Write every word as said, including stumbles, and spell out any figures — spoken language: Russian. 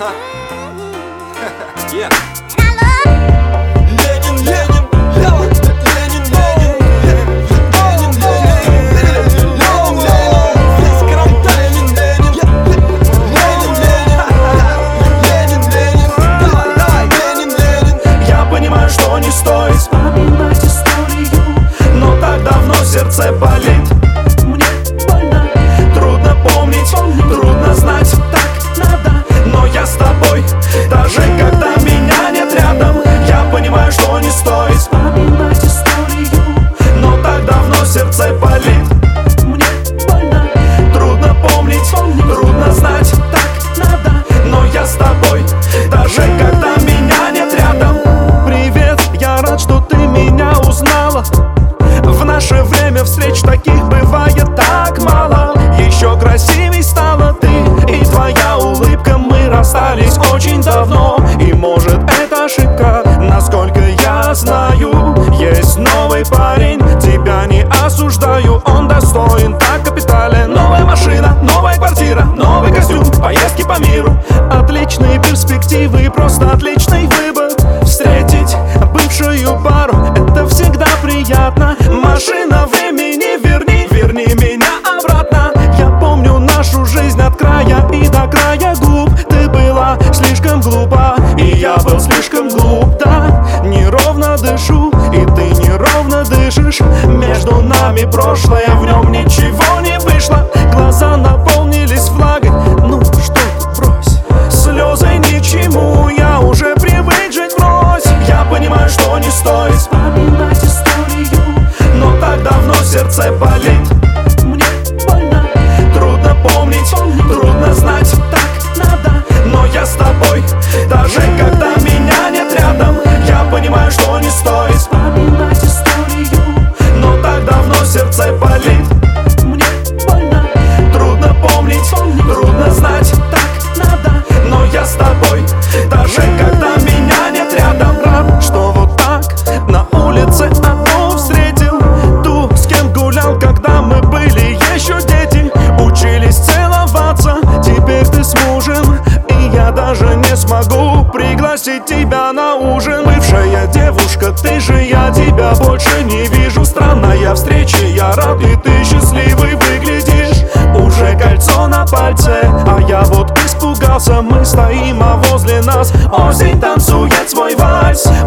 Yeah. Ленин, Ленин, Ленин, Ленин, Ленин, Ленин, Ленин, весь карантин, Ленин, Ленин, Ленин, Ленин, давай, давай, Ленин, Ленин. Я понимаю, что не стоит вспоминать историю, но так давно сердце болит. Мне больно, трудно помнить, трудно знать, так надо, но я с тобой, даже когда меня нет рядом. Я понимаю, что не стоит вспоминать историю, но так давно сердце болит. Мне больно, трудно помнить, трудно знать, так надо, но я с тобой, даже когда меня нет рядом. Привет, я рад, что ты меня узнала. В наше время встреч таких бывает так мало. Еще красивей стала ты и твоя улыбка. Мы расстались очень давно, и может это ошибка. Насколько я знаю, есть новый парень. Тебя не осуждаю, он достоин, так капитален. Новая машина, новая квартира, новый костюм, поездки по миру. Отличные перспективы, просто отличный выбор. Встретить бывшую пару, это всегда приятно. Машина времени, верни, верни меня обратно. Я помню нашу жизнь от края и до края губ. Ты была слишком глупа, и я был слишком глуп. Да, неровно дышу, и ты неровно дышишь. Между нами прошлое, в нем ничего не вышло. Глаза наполнились влагой, ну что ты, брось. Слезы ни к чему, я уже привык жить врозь. Я понимаю, что не стоит вспоминать историю, но так давно сердце болит. Мне больно, трудно помнить, трудно знать, так надо, но я с тобой, даже когда меня нет рядом. Я понимаю, что не стоит вспоминать историю, но так давно сердце болит. Мне больно, трудно помнить, трудно знать, так надо, но я с тобой, даже когда меня нет рядом. Рад, что вот так на улице одну встретил, ту, с кем гулял, когда мы были еще дети. Учились целоваться, теперь ты с мужем, и я даже не смогу пригласить тебя на ужин. Бывшая девушка, ты же, я тебя больше не вижу. Странная встреча, я рад, и ты счастливый выглядишь. Уже кольцо на пальце, а я вот испугался. Мы стоим, а возле нас осень танцует свой вальс.